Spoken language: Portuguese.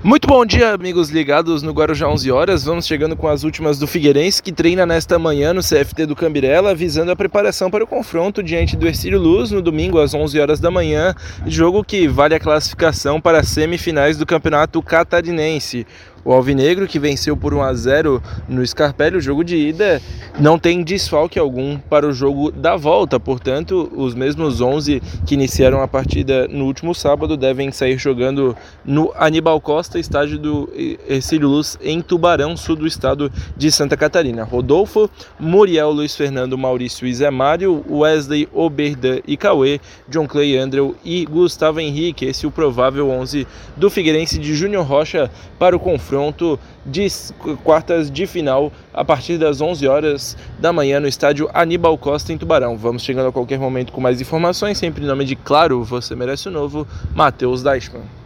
Muito bom dia, amigos ligados no Guarujá 11 horas. Vamos chegando com as últimas do Figueirense, que treina nesta manhã no CFT do Cambirela, visando a preparação para o confronto diante do Hercílio Luz no domingo às 11 horas da manhã, jogo que vale a classificação para as semifinais do Campeonato Catarinense. O Alvinegro, que venceu por 1-0 no Scarpelli, o jogo de ida, não tem desfalque algum para o jogo da volta. Portanto, os mesmos 11 que iniciaram a partida no último sábado devem sair jogando no Aníbal Costa, estádio do Hercílio Luz, em Tubarão, sul do estado de Santa Catarina. Rodolfo, Muriel, Luiz Fernando, Maurício e Zé Mário, Wesley, Oberdan e Cauê, John Clay, Andrew e Gustavo Henrique. Esse é o provável 11 do Figueirense de Júnior Rocha para o confronto de quartas de final a partir das 11 horas da manhã no estádio Aníbal Costa, em Tubarão. Vamos chegando a qualquer momento com mais informações, sempre em nome de Claro, você merece o novo, Matheus Deichmann.